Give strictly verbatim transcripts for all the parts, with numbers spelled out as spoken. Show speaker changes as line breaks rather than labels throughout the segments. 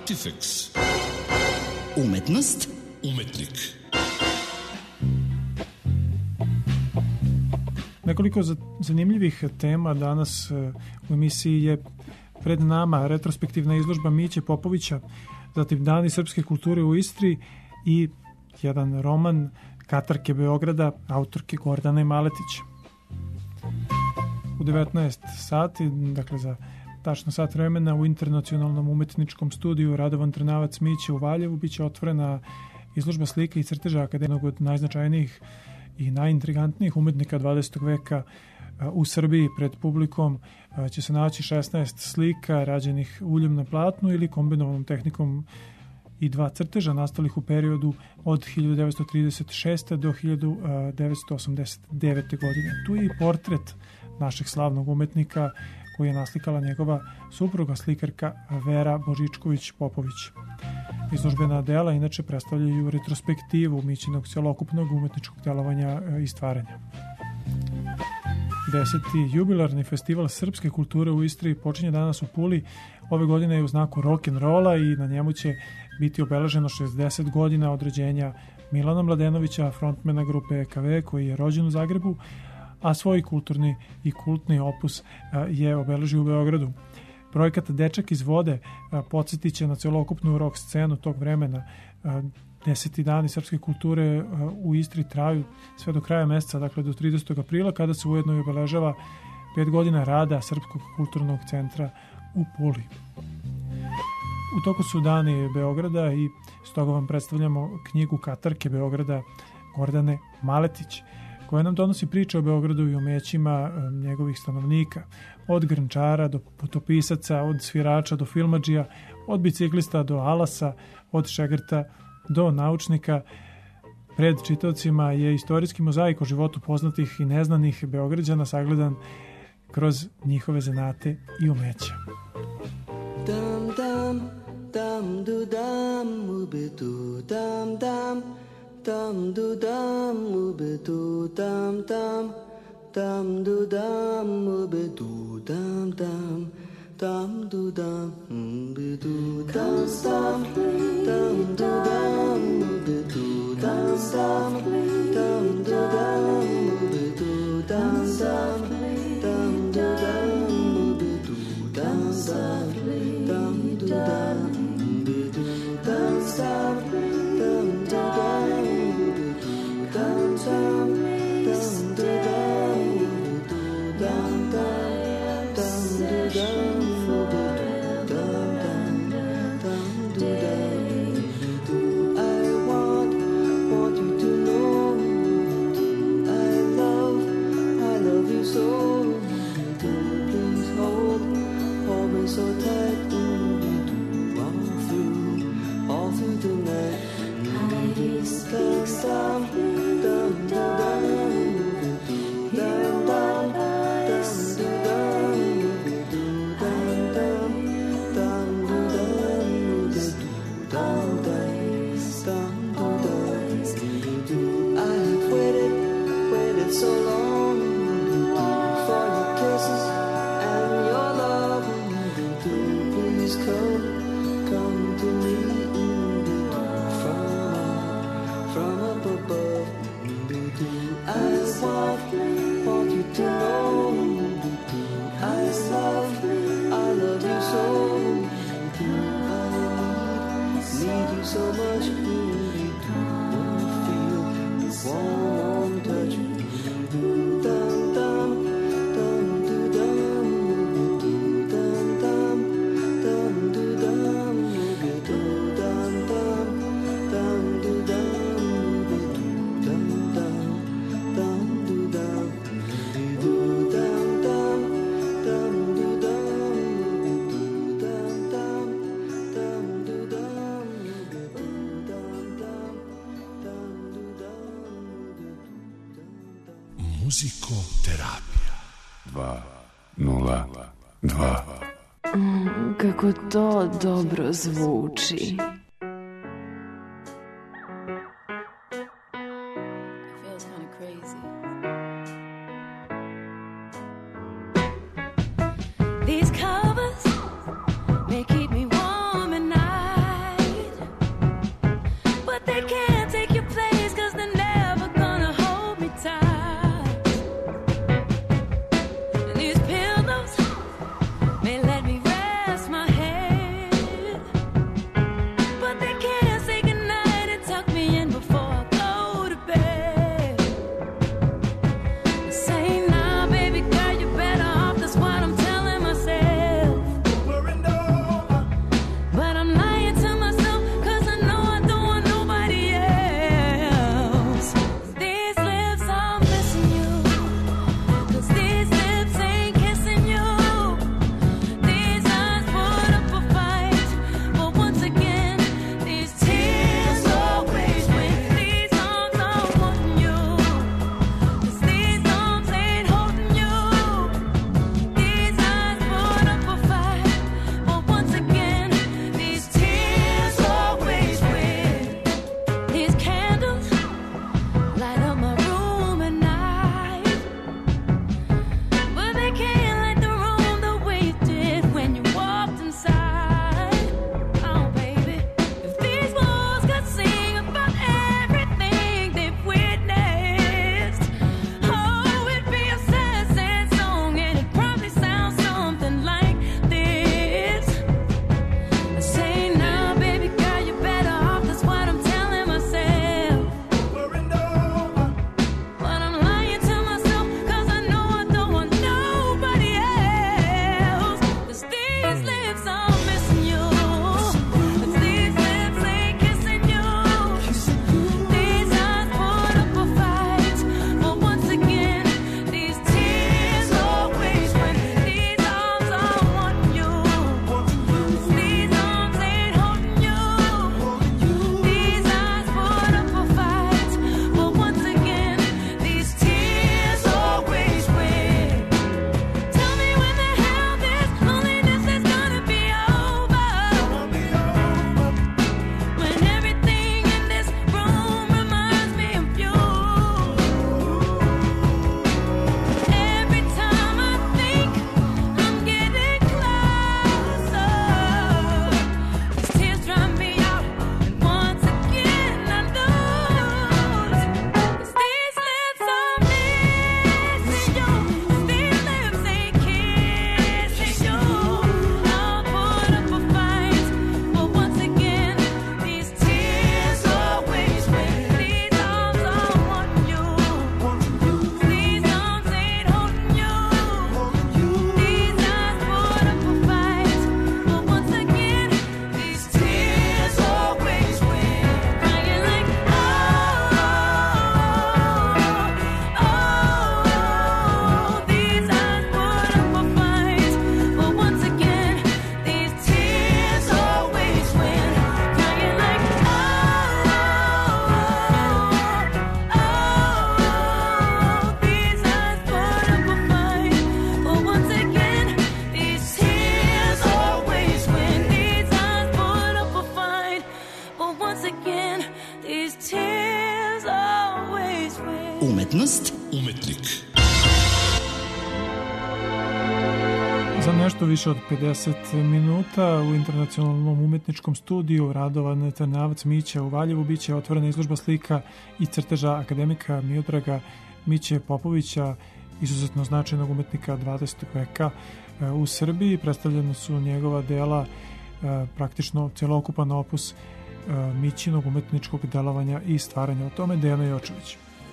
Artifex.
Umetnost.
Umetnik.
Nekoliko zanimljivih tema danas u emisiji je pred nama retrospektivna izložba Miće Popovića, zatim Dani srpske kulture u Istri i jedan roman Katarke Beograda autorke Gordane Maletić. U devetnaest sati, dakle za tačno sat vremena, u Internacionalnom umetničkom studiju Radovan Trnavac Miće u Valjevu biće otvorena izložba slika i crteža akademije od najznačajnijih i najintrigantnijih umetnika dvadesetog veka u Srbiji. Pred publikom će se naći šesnaest slika rađenih uljem na platnu ili kombinovanom tehnikom i dva crteža nastalih u periodu od hiljadu devetsto trideset šeste do hiljadu devetsto osamdeset devete. godine. Tu je i portret našeg slavnog umetnika koji je naslikala njegova supruga, slikarka Vera Božičković-Popović. Izložbena dela inače predstavljaju retrospektivu Mićinog celokupnog umetničkog delovanja i stvaranja. Deseti jubilarni festival srpske kulture u Istri počinje danas u Puli. Ove godine je u znaku rock'n'rolla i na njemu će biti obeleženo šezdeset godina od rođenja Milana Mladenovića, frontmena grupe E K V, koji je rođen u Zagrebu, a svoj kulturni i kultni opus je obeležio u Beogradu. Projekat Dečak iz vode podsjetit će na celokupnu rock scenu tog vremena. Deseti dani srpske kulture u Istri traju sve do kraja meseca, dakle do tridesetog aprila, kada se ujedno i obeležava pet godina rada Srpskog kulturnog centra u Puli. U toku su dani Beograda i stoga vam predstavljamo knjigu Katarke Beograda Gordane Maletić, koja nam donosi priče o Beogradu i umećima njegovih stanovnika, od grnčara do putopisaca, od svirača do filmadžija, od biciklista do alasa, od šegrta do naučnika. Pred čitaocima je istorijski mozaik o životu poznatih i neznanih Beograđana sagledan kroz njihove zanate i umeća.
Dam dam dam du dam ubetu dam dam dam du dam ubetu dam dam dam du dam ubetu dam dam dam du dam ubetu dam dam dam du dam ubetu dam dam dam du dam ubetu dam dam dam du dam ubetu dam dam dam du dam ubetu dam dam dam du dam ubetu dam dam dam du dam ubetu dam dam dam du dam so tight, mm, all through, all through the night. I speak softly, dum dum dum, dum dum I have waited, waited so long for your kisses and your love. Please come, come to me from, from up above. I want, want you to know I love, I love you so. I need you so much. Feel warm, warm touch. Dum dum.
Muzikoterapija dva nula dva.
Mm, kako to dobro zvuči.
These covers, they keep me warm at night.
Za nešto više od pedeset minuta u Internacionalnom umetničkom studiju Radovan Trnavac Mića u Valjevu biće otvorena izložba slika i crteža akademika Miodraga Miće Popovića, izuzetno značajnog umetnika dvadesetog veka u Srbiji. Predstavljena su njegova dela, praktično celokupan opus Mićinog umetničkog delovanja i stvaranja. O tome Dejana Jočević.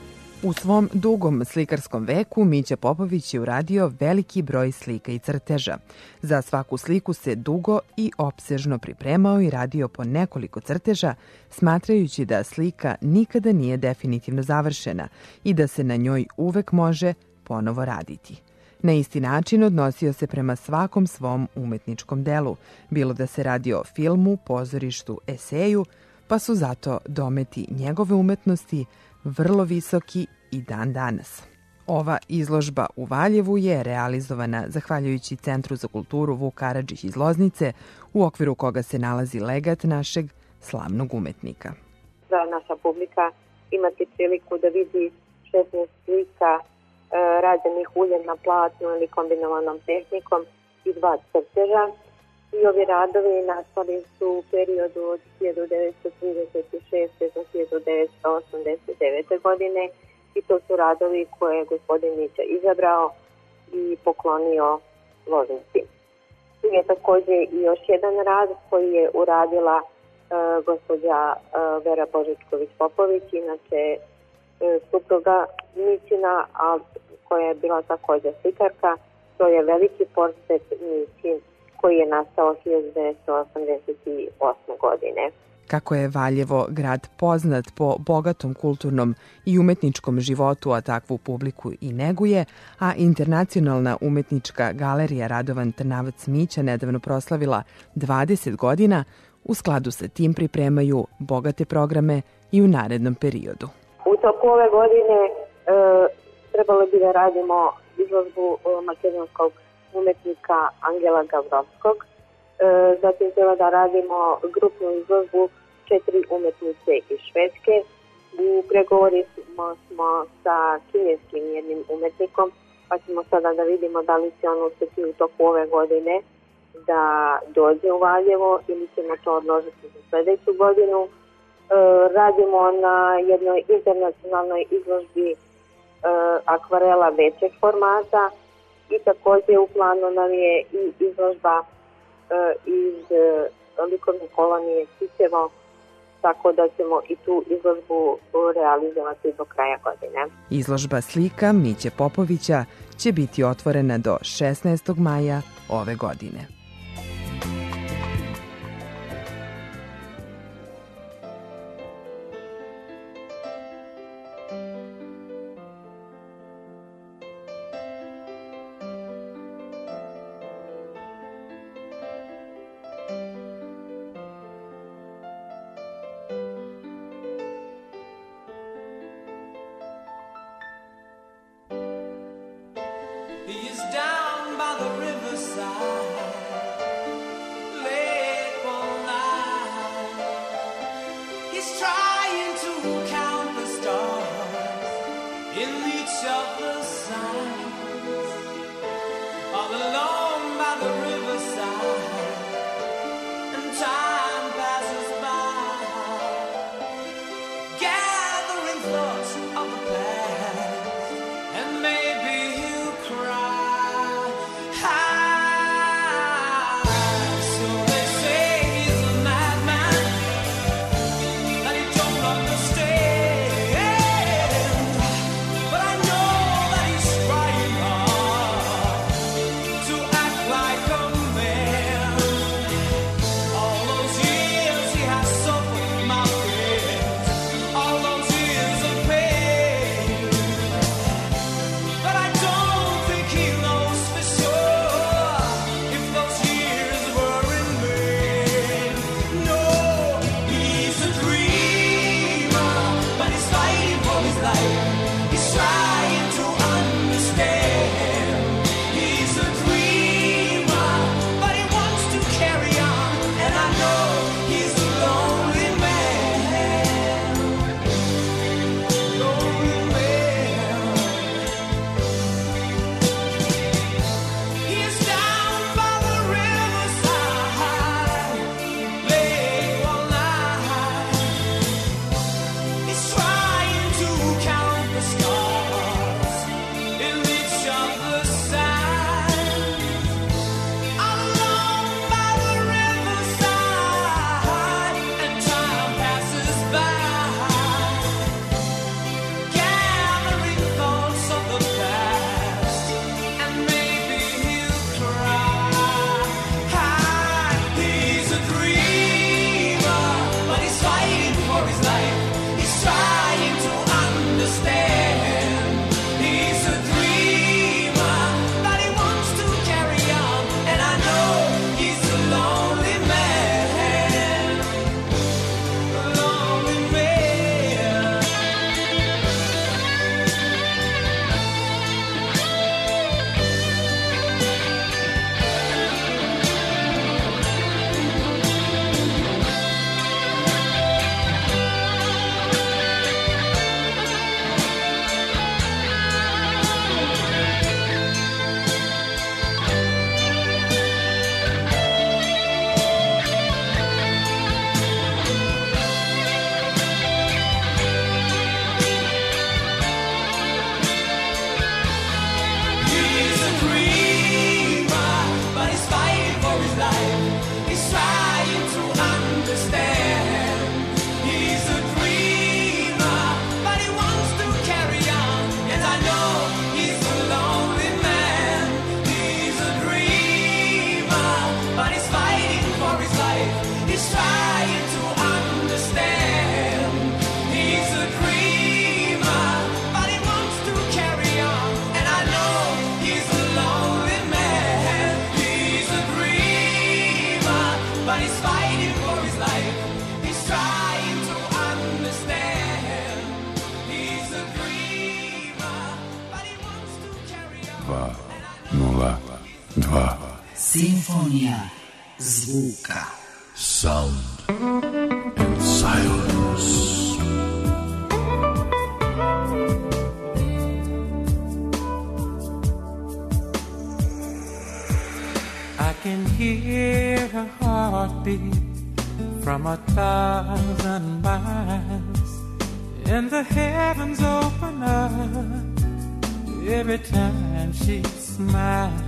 U svom dugom slikarskom veku Mića Popović je uradio veliki broj slika i crteža. Za svaku sliku se dugo i opsežno pripremao i radio po nekoliko crteža, smatrajući da slika nikada nije definitivno završena i da se na njoj uvek može ponovo raditi. Na isti način odnosio se prema svakom svom umetničkom delu, bilo da se radi o filmu, pozorištu, eseju, pa su zato dometi njegove umetnosti vrlo visoki i dan danas. Ova izložba u Valjevu je realizovana zahvaljujući Centru za kulturu Vuk Karadžić iz Loznice, u okviru koga se nalazi legat našeg slavnog umetnika.
Da naša publika imati priliku da vidi šesnaest slika e, rađenih uljem na platnu ili kombinovanom tehnikom i dva crteža. I ovi radovi nastali su u periodu od hiljadu devetsto trideset šeste do hiljadu devetsto osamdeset devete godine i to su radovi koje je gospodin Mića izabrao i poklonio Loznici. Tu je također i još jedan rad koji je uradila e, gospođa e, Vera Božičković-Popović, inače e, supruga Mićina, a koja je bila također slikarka. To je veliki portret Mićin koji je nastao hiljadu devetsto osamdeset osme. godine.
Kako je Valjevo grad poznat po bogatom kulturnom i umetničkom životu, a takvu publiku i neguje, a Internacionalna umetnička galerija Radovan Trnavac Mića nedavno proslavila dvadeset godina, u skladu sa tim pripremaju bogate programe i u narednom periodu.
U toku ove godine e, trebalo bi da radimo izložbu makedonskog umetnika Angela Gavrovskog. E, zatim treba da radimo grupnu izložbu četiri umetnice iz Švedske. U pregovori smo, smo sa kineskim jednim umetnikom, pa ćemo sada da vidimo da li će on uspjeti u toku ove godine da dođe u Valjevo ili ćemo to odložiti za sljedeću godinu. E, radimo na jednoj internacionalnoj izložbi e, akvarela većeg formata. I također u planu nam je i izložba e, iz e, likovne kolonije Sićevo, tako da ćemo i tu izložbu realizovati do kraja godine.
Izložba slika Miće Popovića će biti otvorena do šesnaestog maja ove godine.
dva.
Simfonija zvuka.
Sound and silence.
I can hear a heartbeat from a thousand miles, and the heavens open up every time she smiles.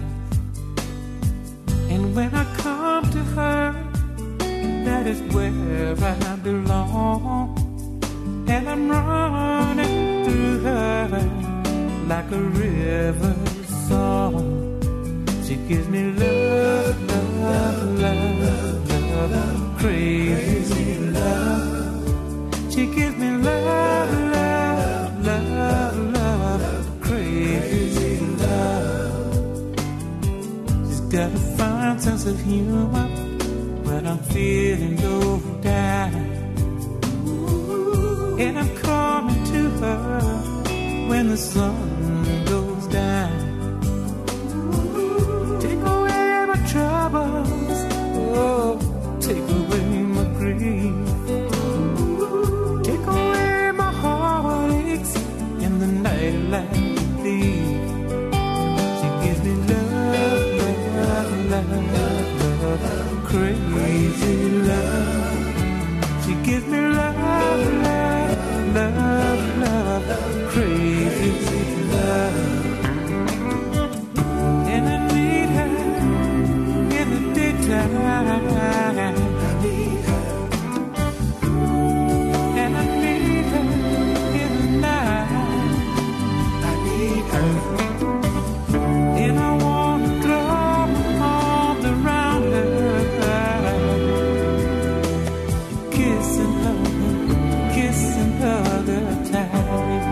And when I come to her, that is where I belong. And I'm running through her like a river song. She gives me love, love, love, love, crazy love. She gives me love, love, love, love, crazy love. She's got a fine sense of humor when I'm feeling low down. And I'm coming to her when the sun goes down. Troubles, oh, take away my grief, take away my heartaches in the night like a thief. She gives me love, love, love, love, crazy love. She gives me love, love, love, love, crazy love. And I need her time. I need her, and I need her in the night. I need her, and I want to throw my arms around her, kissing her, kissing her the time.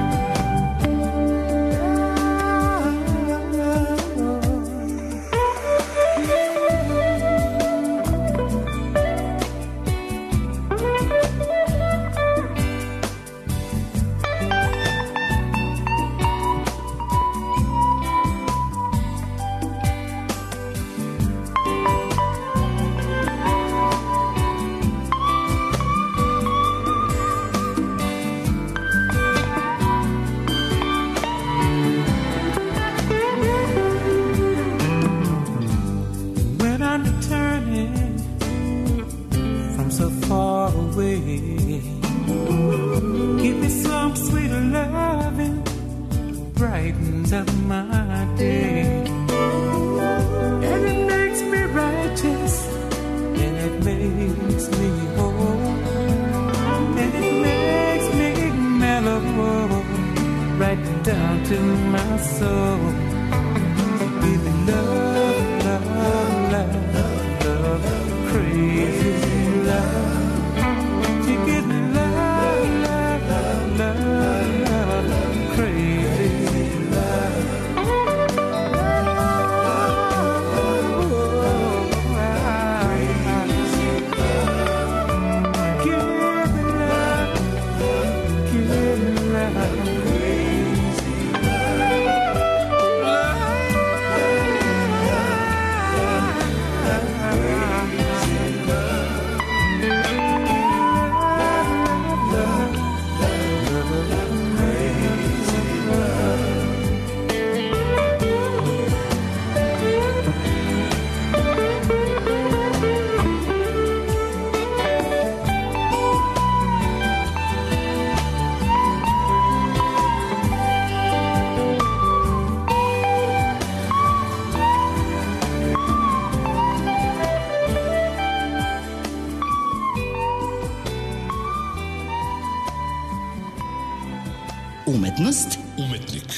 Umetnost,
umetnik.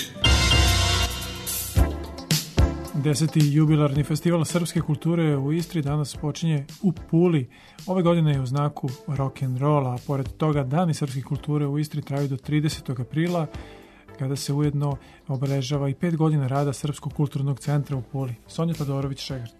Deseti jubilarni festival srpske kulture u Istri danas počinje u Puli. Ove godine je u znaku rock'n'rolla, a pored toga dani srpske kulture u Istri traju do tridesetog aprila, kada se ujedno obeležava i pet godina rada Srpskog kulturnog centra u Puli. Sonja Todorović-Šegrt.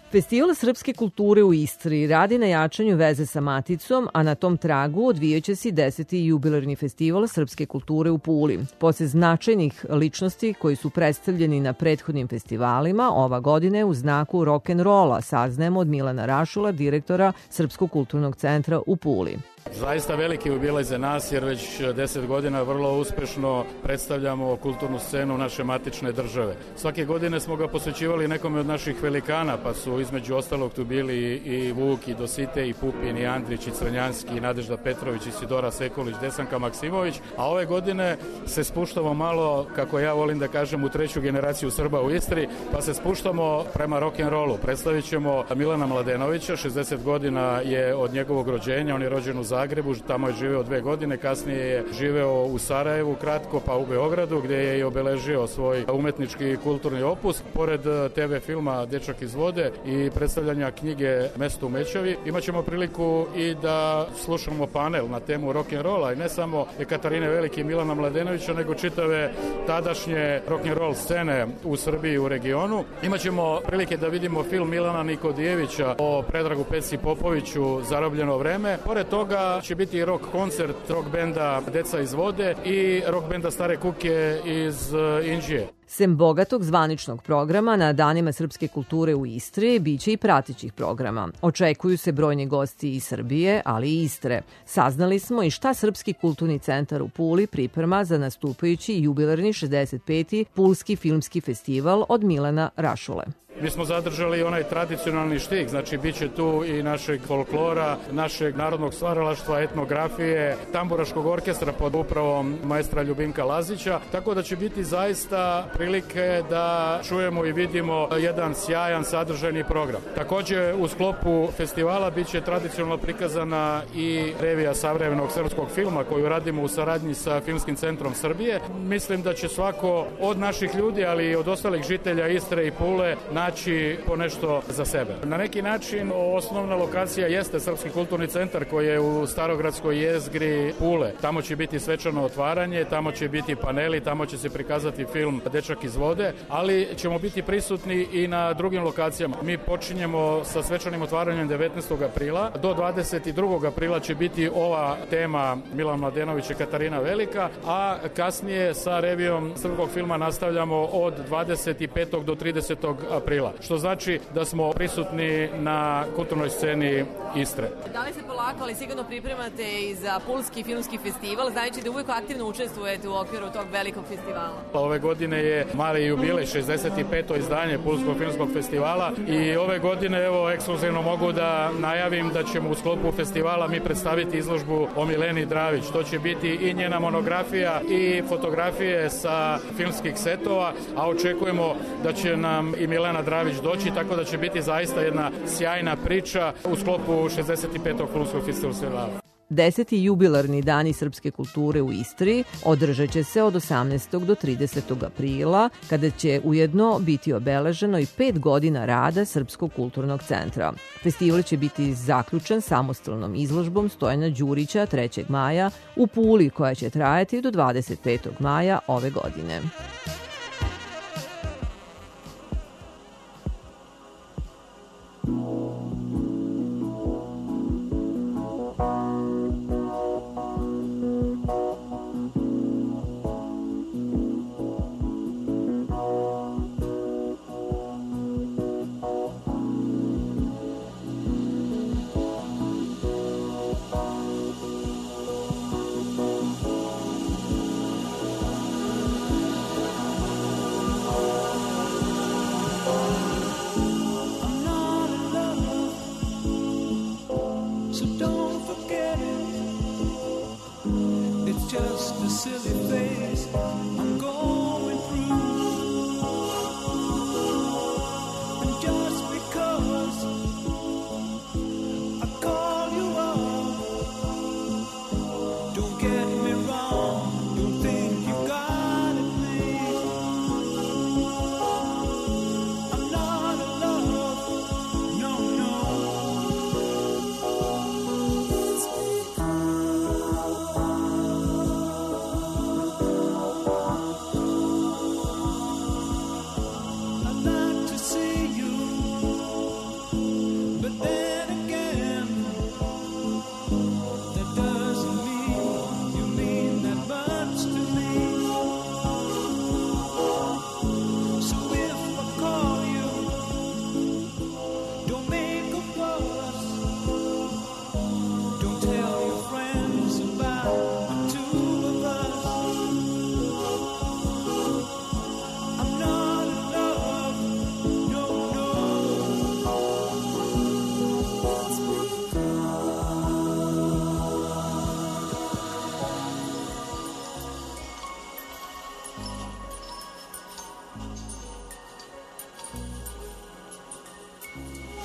Festival srpske kulture u Istri radi na jačanju veze sa maticom, a na tom tragu odvijaće se deseti jubilarni festival srpske kulture u Puli. Posle značajnih ličnosti koji su predstavljeni na prethodnim festivalima, ova godine u znaku rock'n'rolla, saznajemo od Milana Rašula, direktora Srpskog kulturnog centra u Puli.
Zaista veliki jubilej za nas jer već deset godina vrlo uspešno predstavljamo kulturnu scenu naše matične države. Svake godine smo ga posvećivali nekome od naših velikana, pa su između ostalog tu bili i Vuk, i Dosite, i Pupin, i Andrić, i Crnjanski, i Nadežda Petrović, i Sidora Sekulić, Desanka Maksimović, a ove godine se spuštamo malo, kako ja volim da kažem, u treću generaciju Srba u Istri, pa se spuštamo prema rock'n'rollu. Predstavit ćemo Milana Mladenovića, šezdeset godina je od njegovog rođenja, on je rođen u Zagrebu, tamo je živeo dve godine, kasnije je živeo u Sarajevu kratko, pa u Beogradu, gde je i obeležio svoj umetnički i kulturni opus. Pored te ve filma Dečak iz vode i predstavljanja knjige Mesto u Mećavi, imaćemo priliku i da slušamo panel na temu rock'n'rolla i ne samo Katarine Velike i Milana Mladenovića, nego čitave tadašnje rock'n'roll scene u Srbiji i u regionu. Imaćemo prilike da vidimo film Milana Nikodijevića o Predragu Peci Popoviću Zarobljeno vreme. Pored toga će biti i rock koncert rock benda Deca iz vode i rock benda Stare kuke iz Inđije.
Sem bogatog zvaničnog programa na Danima srpske kulture u Istri, biće i pratećih programa. Očekuju se brojni gosti iz Srbije, ali i Istre. Saznali smo i šta Srpski kulturni centar u Puli priprema za nastupajući jubilarni šezdeset peti Pulski filmski festival od Milana Rašule.
Mi smo zadržali onaj tradicionalni štih, znači bit će tu i našeg folklora, našeg narodnog stvaralaštva, etnografije, tamburaškog orkestra pod upravom maestra Ljubimka Lazića, tako da će biti zaista prilike da čujemo i vidimo jedan sjajan sadržajni program. Takođe, u sklopu festivala bit će tradicionalno prikazana i revija savremenog srpskog filma koju radimo u saradnji sa Filmskim centrom Srbije. Mislim da će svako od naših ljudi, ali i od ostalih žitelja Istre i Pule naći po nešto za sebe. Na neki način osnovna lokacija jeste Srpski kulturni centar koji je u starogradskoj jezgri Pule. Tamo će biti svečano otvaranje, tamo će biti paneli, tamo će se prikazati film Dečak iz vode, ali ćemo biti prisutni i na drugim lokacijama. Mi počinjemo sa svečanim otvaranjem devetnaestog aprila. Do dvadeset drugog aprila će biti ova tema Milan Mladenović i Katarina Velika, a kasnije sa revijom srpskog filma nastavljamo od dvadeset petog do tridesetog aprila, što znači da smo prisutni na kulturnoj sceni Istre.
Da li se polako, ali sigurno pripremate i za Pulski filmski festival, znajući da uvijek aktivno učestvujete u okviru tog velikog festivala?
Ove godine je mali jubilej, šezdeset peto izdanje Pulskog filmskog festivala i ove godine, evo, ekskluzivno mogu da najavim da ćemo u sklopu festivala mi predstaviti izložbu o Mileni Dravić. To će biti i njena monografija i fotografije sa filmskih setova, a očekujemo da će nam i Milena Dravić doći, tako da će biti zaista jedna sjajna priča u sklopu šezdeset petog Pulskog festivala.
Deseti jubilarni dani srpske kulture u Istri održat će se od osamnaestog do tridesetog aprila, kada će ujedno biti obeleženo i pet godina rada Srpskog kulturnog centra. Festival će biti zaključen samostalnom izložbom Stojana Đurića trećeg maja u Puli, koja će trajati do dvadeset petog maja ove godine.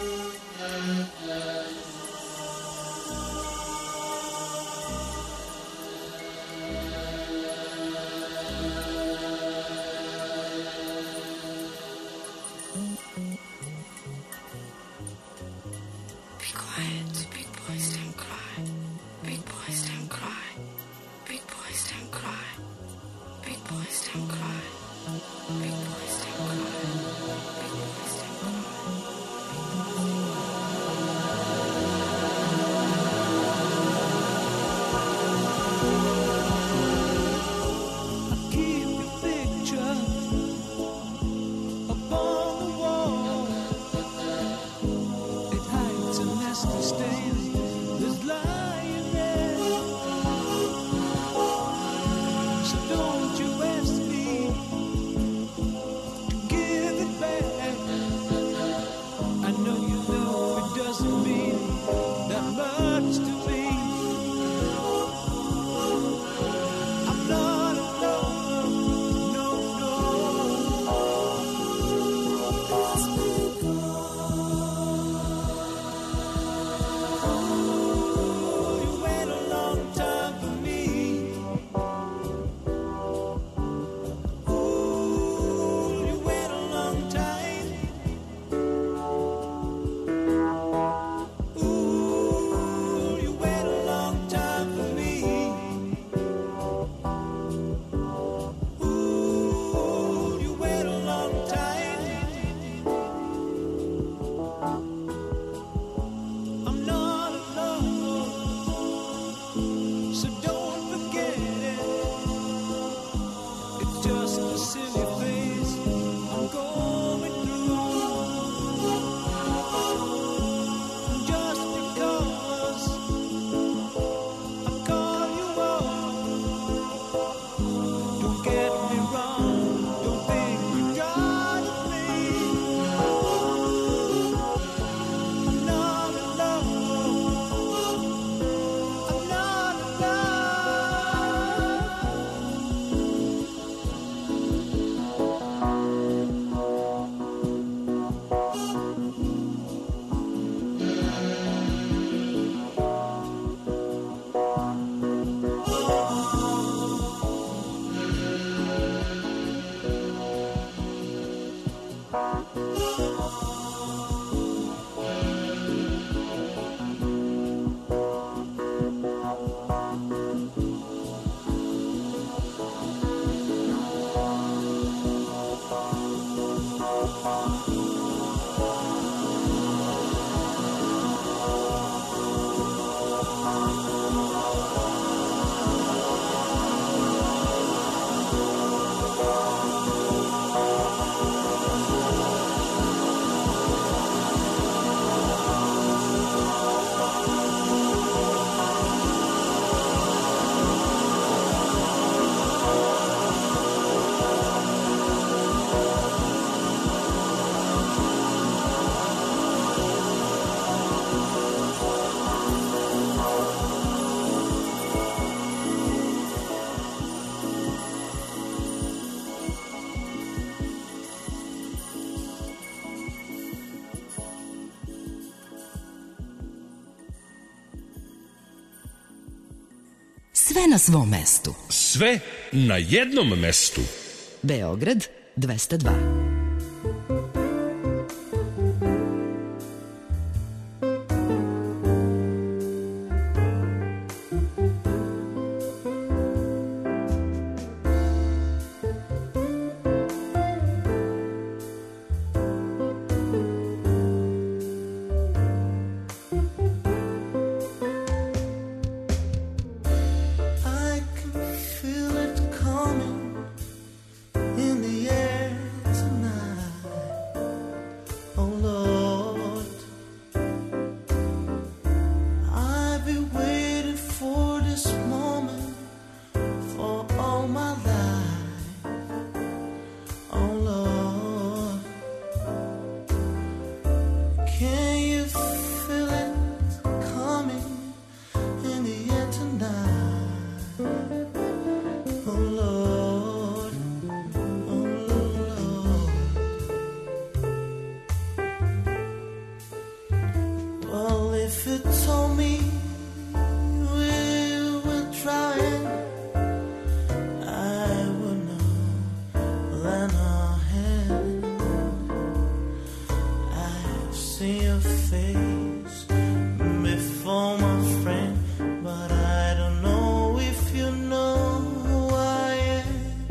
Sve na svom mestu.
Sve na jednom mestu.
Beograd dvesta dva.
If it told me we were trying, I would know lend a hand. I've seen your face before, my friend, but I don't know if you know who I am.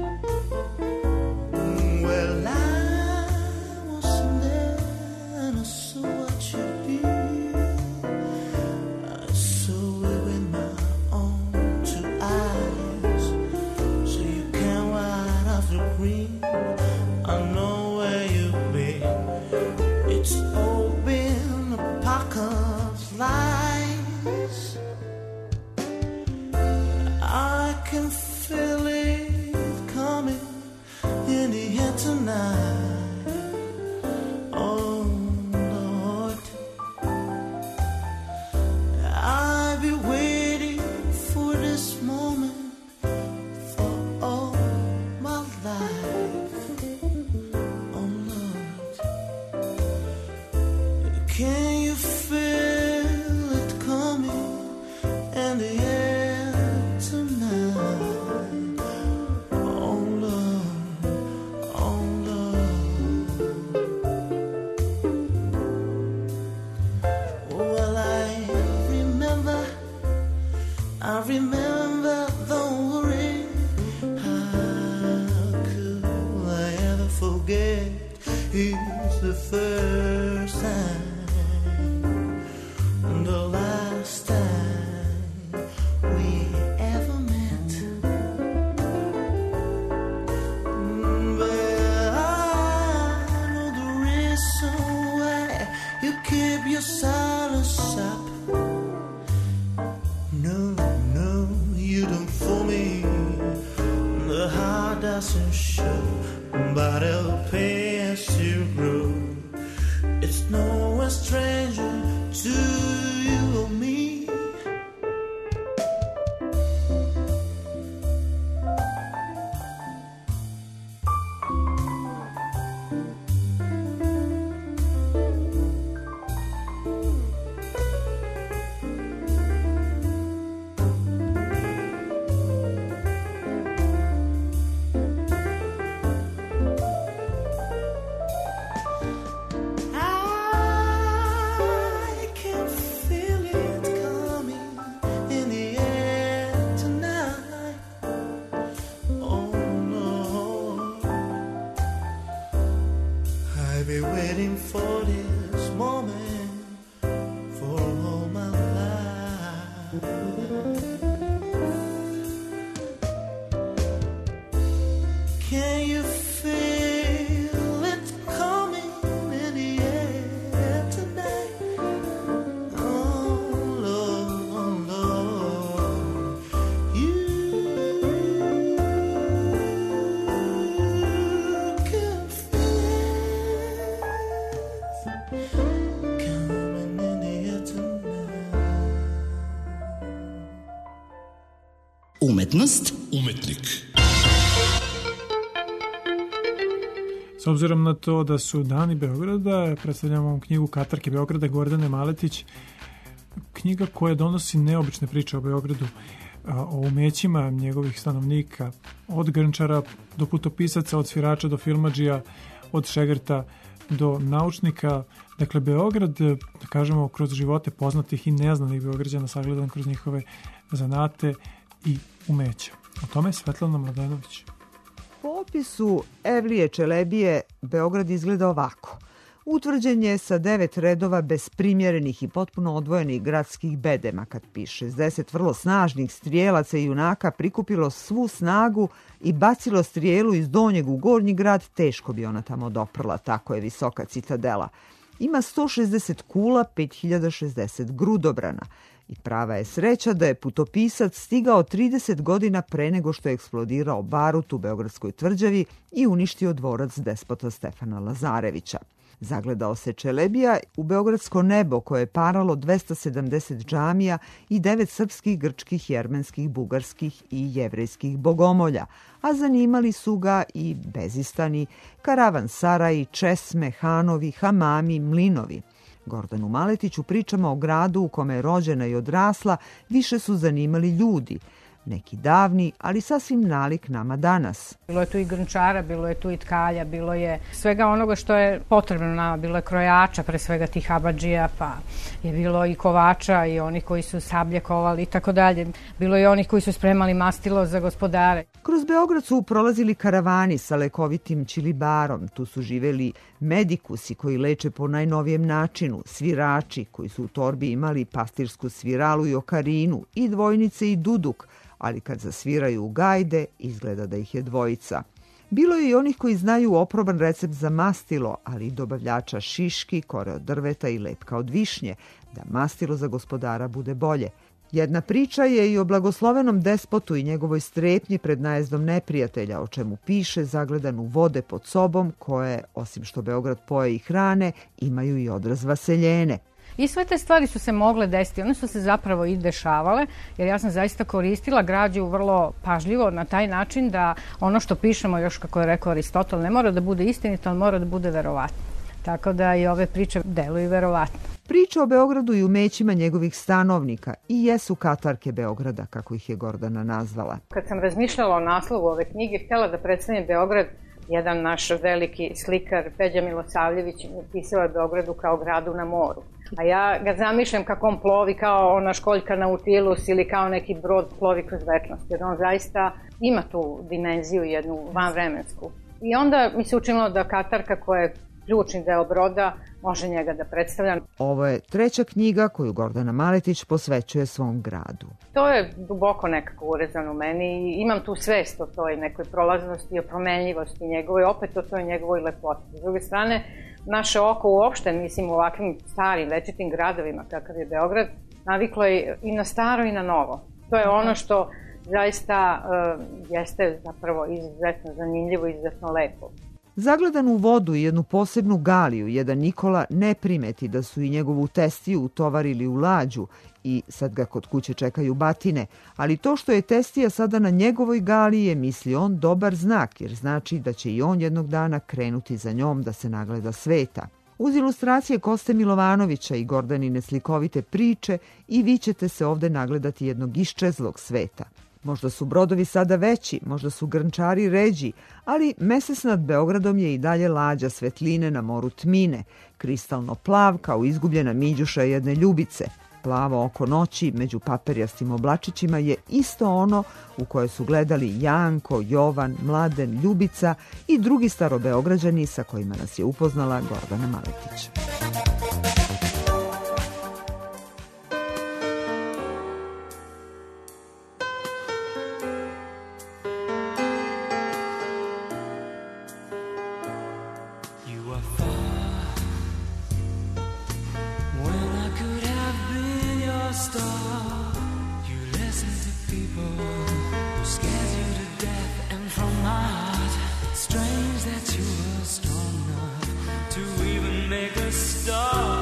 Well, I wasn't there and I saw what you did. I saw it with my own two eyes. So you can't write off the green. I know where you've been. It's all been a pack of lies. I can feel it coming in the air tonight. Oh Lord, I've been waiting for this moment for all my life. Oh Lord, can you feel it coming in the air tonight? Oh Lord, oh Lord. Well, I remember, I remember the worry. How could I ever forget? It's the first time, the last time we ever met. Mm, But I know the reason why you keep your silence up. No, no, you don't fool me. The heart doesn't show, but it'll pay as you grow. It's no one stranger to you or me. I can feel it coming in the air tonight. Oh Lord, I've been waiting for this moment for all my life. Can you feel it coming in the air tonight? Oh Lord, oh Lord, you can feel it coming in the air tonight.
Umetnost
Umetnik.
S obzirom na to da su Dani Beograda, predstavljamo vam knjigu Katarke Beograda Gordane Maletić, knjiga koja donosi neobične priče o Beogradu, a, o umećima njegovih stanovnika, od grnčara do putopisaca, od svirača do filmadžija, od šegrta do naučnika. Dakle, Beograd, da kažemo, kroz živote poznatih i neznanih Beograđana, sagledan kroz njihove zanate i umeća. O tome je Svetlana Mladenović.
Po opisu Evlije Čelebije, Beograd izgleda ovako. Utvrđen je sa devet redova bez primjerenih i potpuno odvojenih gradskih bedema, kad piše. šezdeset vrlo snažnih strijelaca i junaka prikupilo svu snagu i bacilo strijelu iz donjeg u gornji grad, teško bi ona tamo doprla, tako je visoka citadela. Ima sto šezdeset kula, pet hiljada šezdeset grudobrana. I prava je sreća da je putopisac stigao trideset godina pre nego što je eksplodirao barut u Beogradskoj tvrđavi i uništio dvorac despota Stefana Lazarevića. Zagledao se Čelebija u beogradsko nebo koje je paralo dvesta sedamdeset džamija i devet srpskih, grčkih, jermenskih, bugarskih i jevrejskih bogomolja, a zanimali su ga i bezistani, karavans saraji, česme, hanovi, hamami, mlinovi. Gordanu Maletić u pričama o gradu u kome je rođena i odrasla više su zanimali ljudi, neki davni, ali sasvim nalik nama danas.
Bilo je tu i grnčara, bilo je tu i tkalja, bilo je svega onoga što je potrebno nama, bilo je krojača, pre svega tih abadžija, pa je bilo i kovača i oni koji su sablje kovali i tako dalje. Bilo je onih koji su spremali mastilo za gospodare.
Kroz Beograd su prolazili karavani sa lekovitim čilibarom, tu su živeli medikusi koji leče po najnovijem načinu, svirači koji su u torbi imali pastirsku sviralu i okarinu, i dvojnice i duduk, ali kad zasviraju u gajde, izgleda da ih je dvojica. Bilo je i onih koji znaju oproban recept za mastilo, ali i dobavljača šiški, kore od drveta i lepka od višnje, da mastilo za gospodara bude bolje. Jedna priča je i o blagoslovenom despotu i njegovoj strepnji pred najezdom neprijatelja, o čemu piše zagledan u Vode pod sobom, koje, osim što Beograd poje i hrane, imaju i odraz vaseljene.
I sve te stvari su se mogle desiti, one su se zapravo i dešavale, jer ja sam zaista koristila građu vrlo pažljivo na taj način da ono što pišemo, još kako je rekao Aristotel, ne mora da bude istinito, ali mora da bude verovatno. Tako da i ove priče deluju verovatno.
Priče o Beogradu i umećima njegovih stanovnika i jesu katarke Beograda, kako ih je Gordana nazvala.
Kad sam razmišljala o naslovu ove knjige, htjela da predstavim Beograd, jedan naš veliki slikar, Peđa Milosavljević, pisao je Beogradu kao gradu na moru. A ja ga zamišljam kako on plovi kao ona školjka Nautilus ili kao neki brod plovi kroz večnost, jer on zaista ima tu dimenziju jednu vanvremensku. I onda mi se učinilo da katarka koja je ključni deo broda može njega da predstavlja.
Ovo je treća knjiga koju Gordana Maletić posvećuje svom gradu.
To je duboko nekako urezano u meni i imam tu svest o toj nekoj prolaznosti i o promenljivosti njegovoj, opet o toj njegovoj lepoti. S druge strane, naše oko uopšte, mislim, u ovakvim starim, večitim gradovima kakav je Beograd, naviklo je i na staro i na novo. To je ono što zaista uh, jeste zapravo izuzetno zanimljivo i izuzetno lepo.
Zagledan u vodu i jednu posebnu galiju, jedan Nikola ne primeti da su i njegovu testiju utovarili u lađu i sad ga kod kuće čekaju batine, ali to što je testija sada na njegovoj galiji je, misli on, dobar znak, jer znači da će i on jednog dana krenuti za njom da se nagleda sveta. Uz ilustracije Koste Milovanovića i Gordanine slikovite priče i vi ćete se ovde nagledati jednog iščezlog sveta. Možda su brodovi sada veći, možda su grnčari ređi, ali mesec nad Beogradom je i dalje lađa svetline na moru tmine, kristalno plav kao izgubljena miđuša jedne ljubice. Plavo oko noći među paperjastim oblačićima je isto ono u koje su gledali Janko, Jovan, Mladen, Ljubica i drugi starobeograđani sa kojima nas je upoznala Gordana Maletić.
Strange that you were strong enough to even make a start.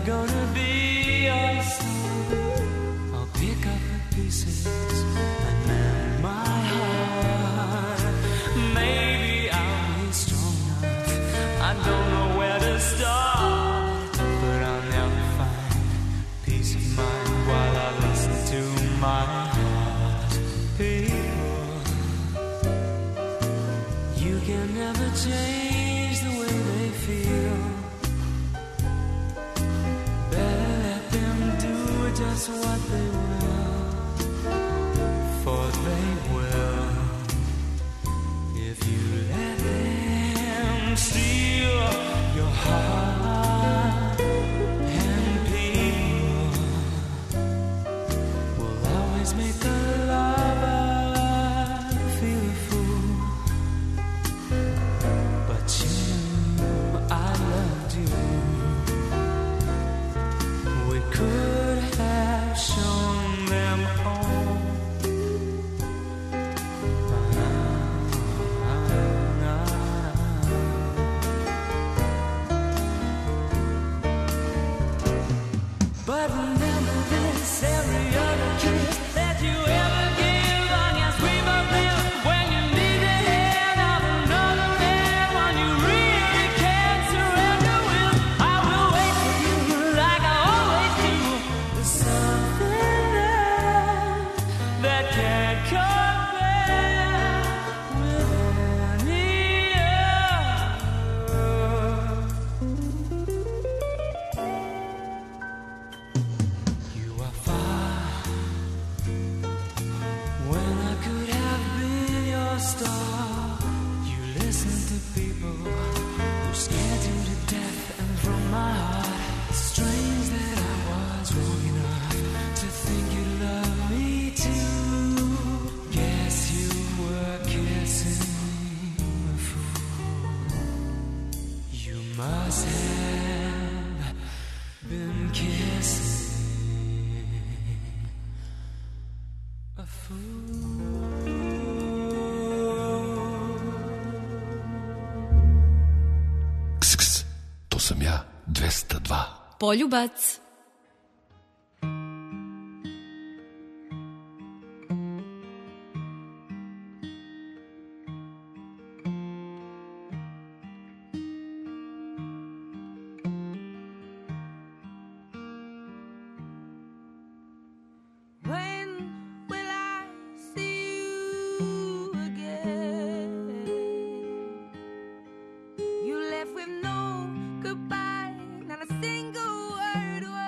gonna be your song. I'll pick up the pieces and mend my heart. Maybe I'll be strong enough. I don't know where to start, but I'll never find peace of mind while I listen to my heart. People, you can never change the way they feel. Better let them do just what they will, for they will if you let them steal your heart. And people will always make the lover feel a fool, but you knew I loved you. We could have shown them all. But remember this, every other kiss that you ever give, I guess we both live when you need the hand of another man, when you really can't surrender with. I will wait for you like I always do. There's something there that can't compare with any other. You are far when I could have been your star. You listen to people who scared you to death, and from my heart, it's strange that I was wrong enough to think you love me too. Guess you were kissing a fool. You must have been kissing a fool.
Ks, ks, to sam ja, dvesta dva.
Poljubac.
When will I see you again? You left with no goodbye, not a single word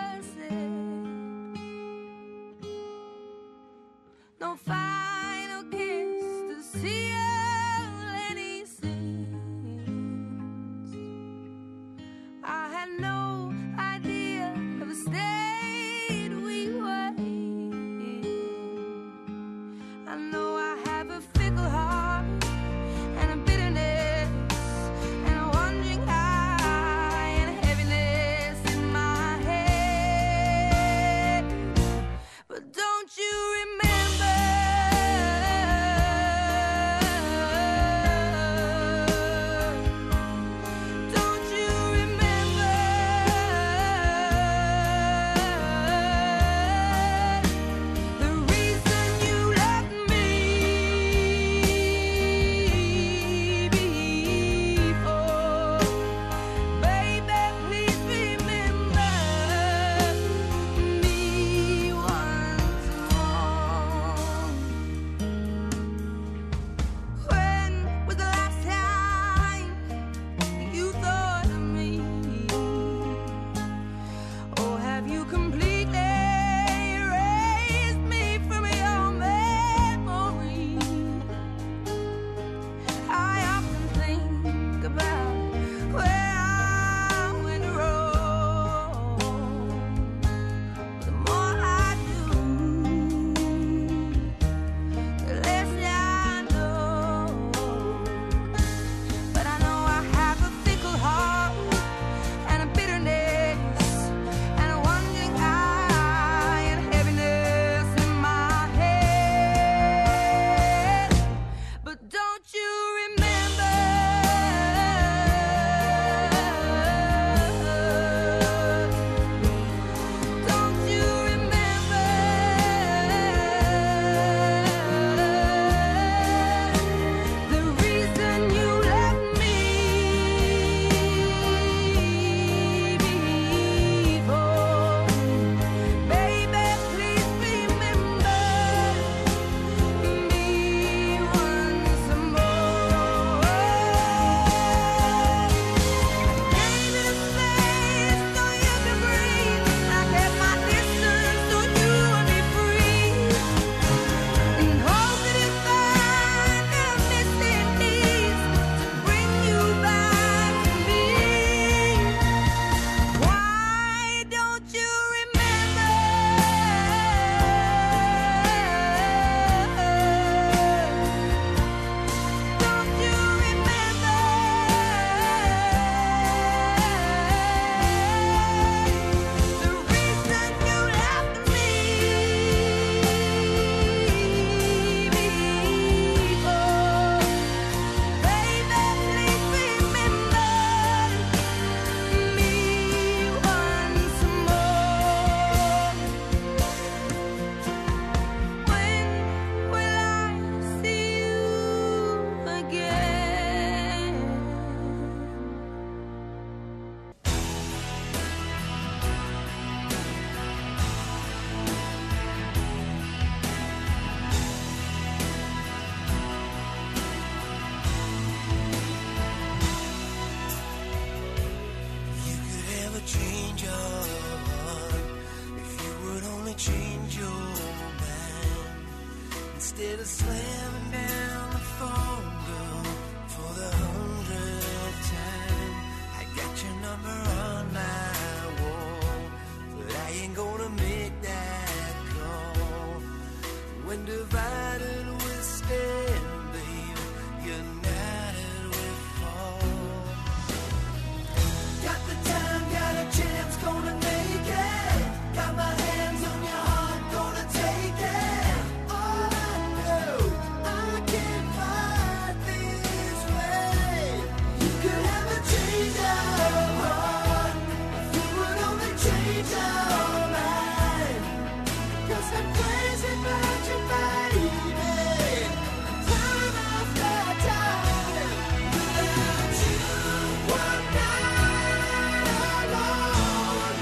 change your heart, if you would only change your mind, instead of slamming down the phone girl for the hundredth time. I got your number on my wall, but I ain't gonna make that call. When divided we stand, babe, united we fall. Got the time, got a chance, gonna make it. Got my hands on your heart, gonna take it. All I know, I can't fight this way. You could have a change of heart, if you would only change your mind. 'Cause I'm crazy about you, baby. Time after time, without you, one night alone.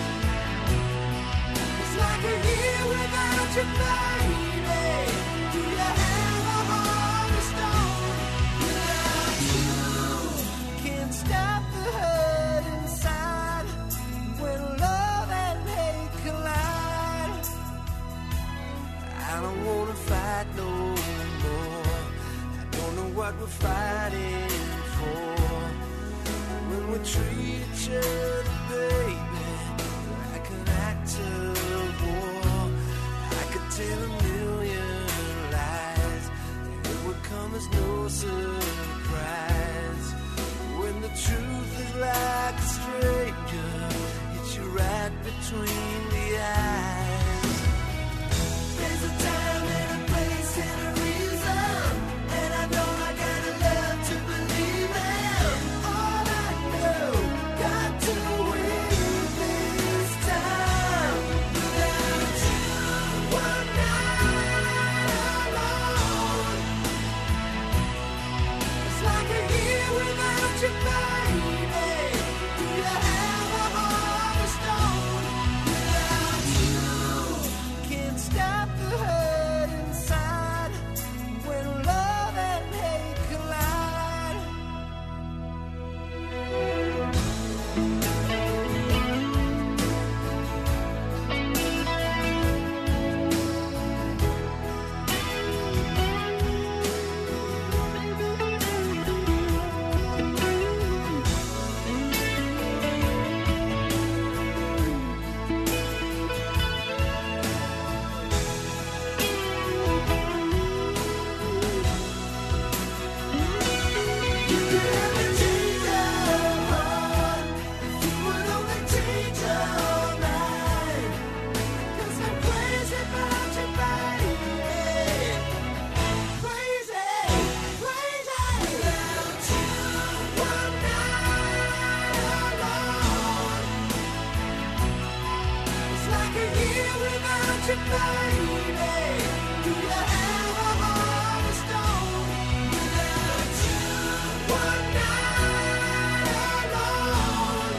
It's like a year without you, baby. Do you have a heart of stone? Without you, can't stop the hurt inside when love and hate collide. I don't wanna fight no more. I don't know what we're fighting for. When we treat each other, baby, like an act of war, I could tell a million lies, and it would come as no surprise. When the truth is like a stranger, hits you right between the eyes. There's a time and a place and a reason, and I know I gotta love to believe in. All I know, got to win this time. Without you, one night alone. It's like a year without you, baby. Do you have a heart of stone? Without you, can't stop the hurt inside when love and hate collide. You could have a change of heart, if you would only change your mind. 'Cause I'm crazy about you, baby. Crazy, crazy. Without you, one night alone. It's like a year without you, baby. Do you have a heart of stone? Without you, one night alone.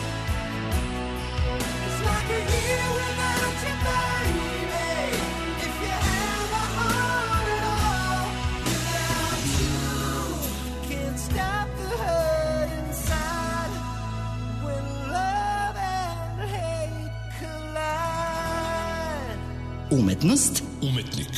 It's like a year without you, baby. If you have a heart at all. Without you, can't stop the hurt inside when love and hate collide.
Umetnost,
Umetnik.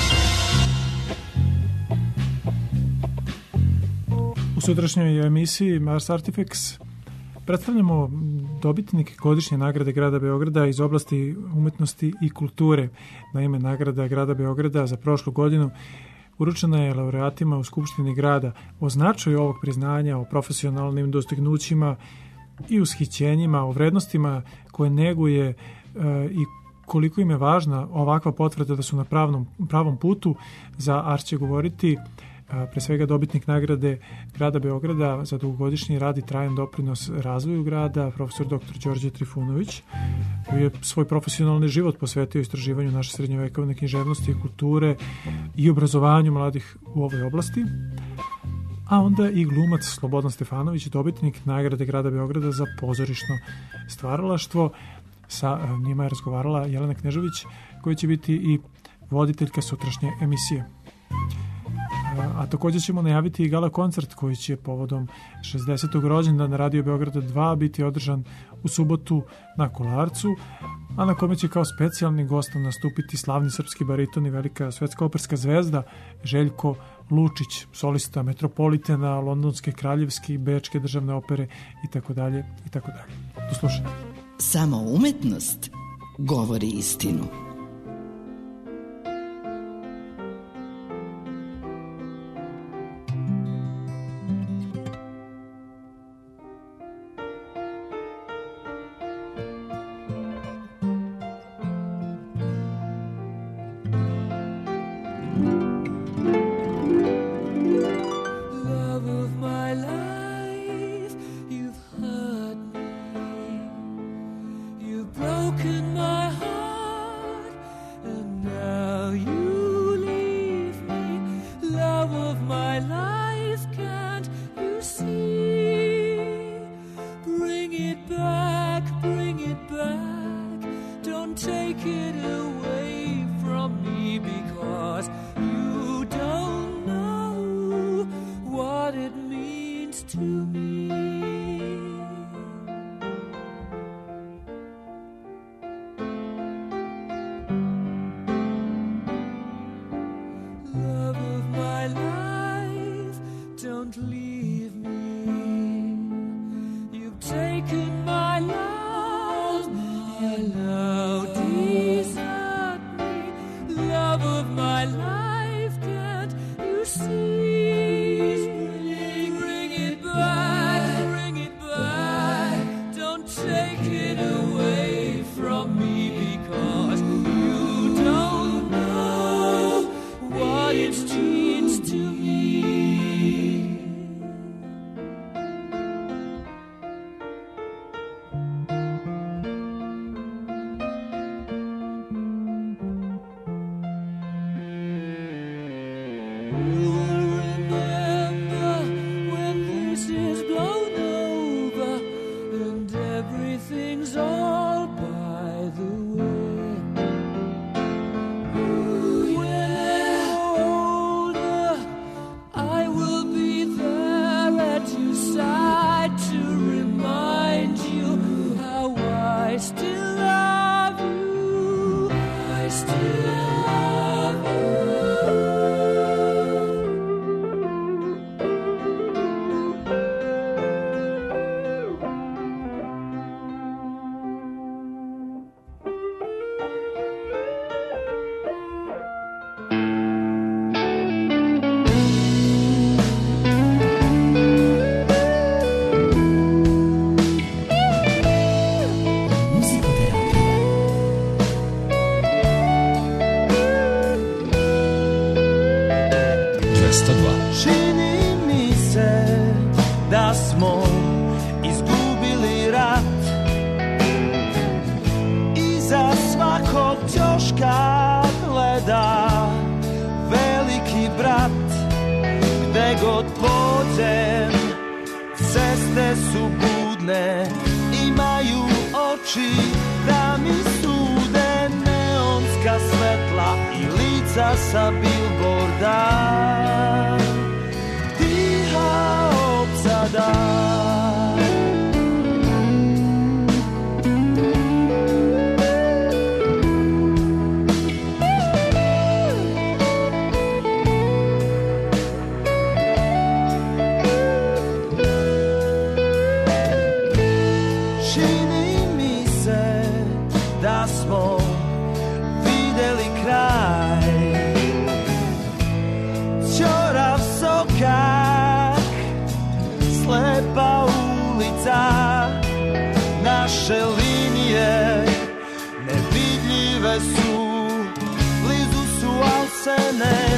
U sutrašnjoj emisiji Mars Artifacts predstavljamo dobitnike godišnje nagrade Grada Beograda iz oblasti umetnosti i kulture. Naime, nagrada Grada Beograda za prošlu godinu uručena je laureatima u Skupštini grada. O značaju ovog priznanja, o profesionalnim dostignućima i ushićenjima, o vrednostima koje neguje e, i koliko im je važna ovakva potvrda da su na pravnom, pravom putu, za Ars će govoriti pre svega dobitnik nagrade Grada Beograda za dugogodišnji rad i trajan doprinos razvoju grada, profesor doktor Đorđe Trifunović, koji je svoj profesionalni život posvetio istraživanju naše srednjovekovne književnosti i kulture i obrazovanju mladih u ovoj oblasti. A onda i glumac Slobodan Stefanović, dobitnik nagrade Grada Beograda za pozorišno stvaralaštvo. Sa njima je razgovarala Jelena Knežević, koja će biti i voditeljka sutrašnje emisije. A također ćemo najaviti i gala koncert koji će povodom šezdesetog rođendana Radio Beograda dva biti održan u subotu na Kolarcu, a na kome će kao specijalni gost nastupiti slavni srpski bariton i velika svetska operska zvezda Željko Lučić, solista Metropolitana, Londonske kraljevske i Bečke državne opere i tako dalje i tako dalje. Do slušanja.
Samo umetnost govori istinu.
Naše linije nevidljive su, blizu su, al se ne